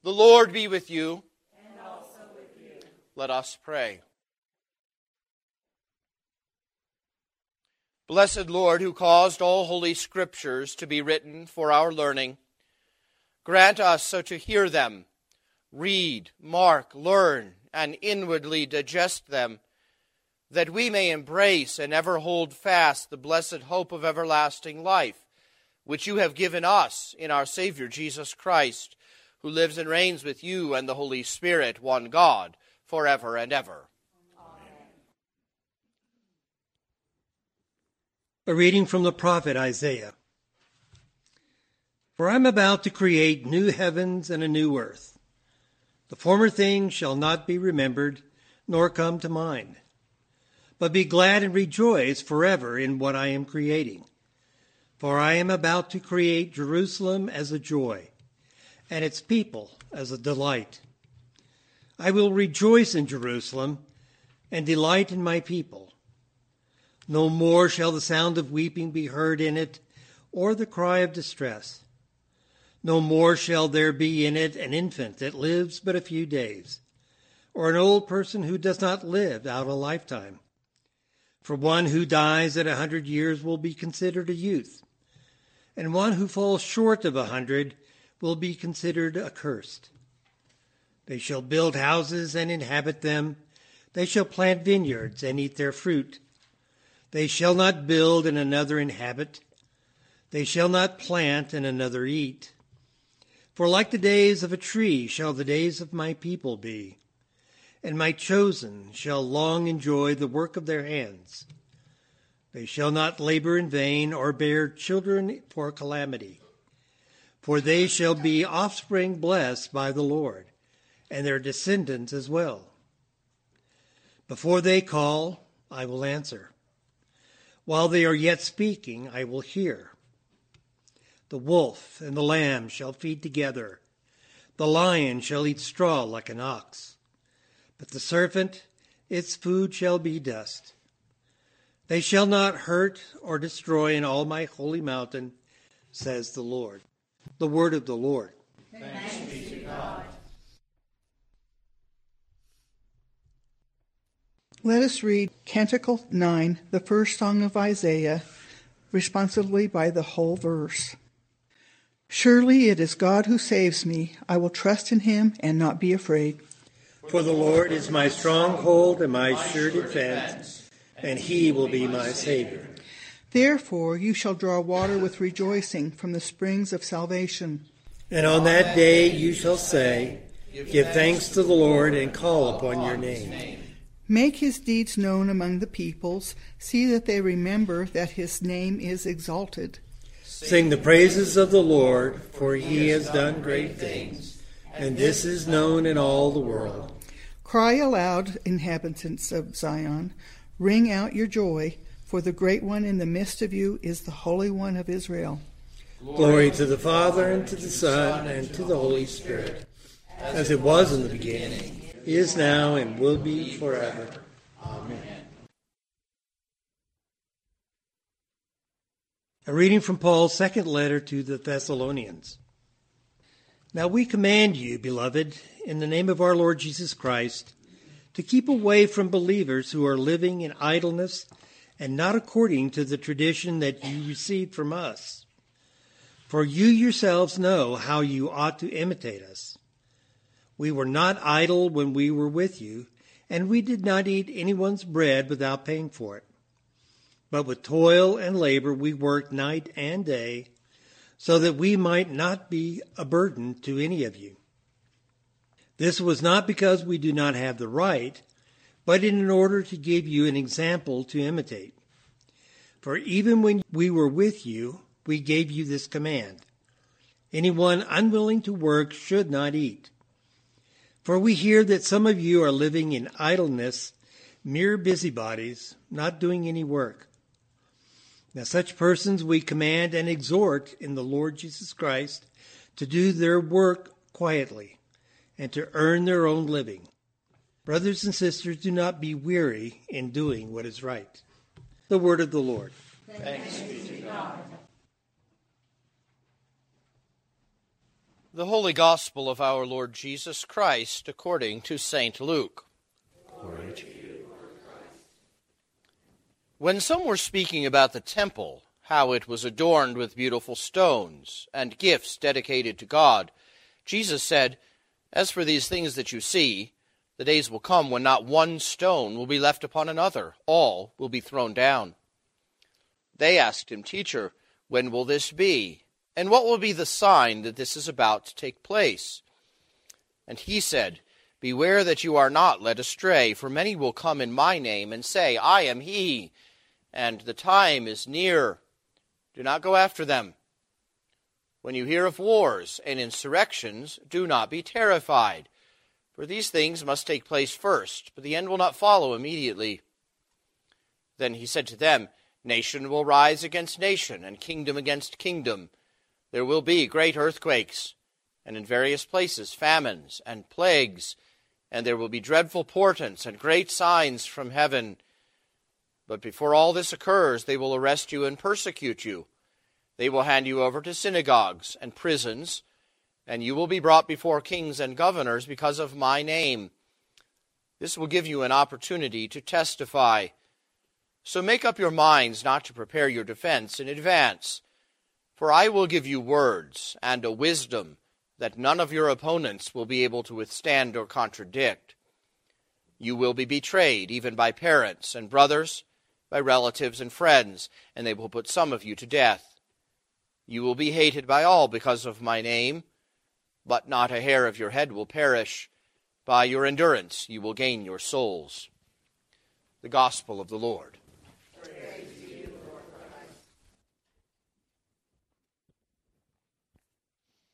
The Lord be with you. And also with you. Let us pray. Blessed Lord, who caused all holy scriptures to be written for our learning, grant us so to hear them, read, mark, learn, and inwardly digest them, that we may embrace and ever hold fast the blessed hope of everlasting life, which you have given us in our Savior Jesus Christ, who lives and reigns with you and the Holy Spirit, one God, forever and ever. Amen. A reading from the prophet Isaiah. For I am about to create new heavens and a new earth. The former things shall not be remembered, nor come to mind. But be glad and rejoice forever in what I am creating. For I am about to create Jerusalem as a joy, and its people as a delight. I will rejoice in Jerusalem and delight in my people. No more shall the sound of weeping be heard in it, or the cry of distress. No more shall there be in it an infant that lives but a few days, or an old person who does not live out a lifetime. For one who dies at 100 years will be considered a youth, and one who falls short of 100 will be considered accursed. They shall build houses and inhabit them. They shall plant vineyards and eat their fruit. They shall not build and another inhabit. They shall not plant and another eat. For like the days of a tree shall the days of my people be, and my chosen shall long enjoy the work of their hands. They shall not labor in vain or bear children for calamity. For they shall be offspring blessed by the Lord, and their descendants as well. Before they call, I will answer. While they are yet speaking, I will hear. The wolf and the lamb shall feed together. The lion shall eat straw like an ox. But the serpent, its food shall be dust. They shall not hurt or destroy in all my holy mountain, says the Lord. The word of the Lord. Thanks be to God. Let us read Canticle 9, the first song of Isaiah, responsively by the whole verse. Surely it is God who saves me. I will trust in him and not be afraid. For the Lord is my stronghold and my sure defense, and he will be my Savior. Therefore you shall draw water with rejoicing from the springs of salvation. And on that day you shall say, give thanks to the Lord and call upon your name. Make his deeds known among the peoples. See that they remember that his name is exalted. Sing the praises of the Lord, for he has done great things, and this is known in all the world. Cry aloud, inhabitants of Zion. Ring out your joy, for the great one in the midst of you is the Holy One of Israel. Glory to the Father, and to the Son, and to the Holy Spirit, as it was in the beginning, is now, and will be forever. Amen. A reading from Paul's second letter to the Thessalonians. Now we command you, beloved, in the name of our Lord Jesus Christ, to keep away from believers who are living in idleness and not according to the tradition that you received from us. For you yourselves know how you ought to imitate us. We were not idle when we were with you, and we did not eat anyone's bread without paying for it. But with toil and labor we worked night and day, so that we might not be a burden to any of you. This was not because we do not have the right, but in order to give you an example to imitate. For even when we were with you, we gave you this command: anyone unwilling to work should not eat. For we hear that some of you are living in idleness, mere busybodies, not doing any work. Now such persons we command and exhort in the Lord Jesus Christ to do their work quietly and to earn their own living. Brothers and sisters, do not be weary in doing what is right. The word of the Lord. Thanks be to God. The Holy Gospel of our Lord Jesus Christ according to St. Luke. Glory to you, Lord Christ. When some were speaking about the temple, how it was adorned with beautiful stones and gifts dedicated to God, Jesus said, "As for these things that you see, the days will come when not one stone will be left upon another. All will be thrown down." They asked him, "Teacher, when will this be? And what will be the sign that this is about to take place?" And he said, "Beware that you are not led astray, for many will come in my name and say, 'I am he,' and the time is near. Do not go after them. When you hear of wars and insurrections, do not be terrified, for these things must take place first, but the end will not follow immediately." Then he said to them, "Nation will rise against nation, and kingdom against kingdom. There will be great earthquakes, and in various places famines and plagues, and there will be dreadful portents and great signs from heaven. But before all this occurs, they will arrest you and persecute you. They will hand you over to synagogues and prisons, and you will be brought before kings and governors because of my name. This will give you an opportunity to testify. So make up your minds not to prepare your defense in advance. For I will give you words and a wisdom that none of your opponents will be able to withstand or contradict. You will be betrayed even by parents and brothers, by relatives and friends, and they will put some of you to death. You will be hated by all because of my name, but not a hair of your head will perish. By your endurance you will gain your souls." The Gospel of the Lord. Praise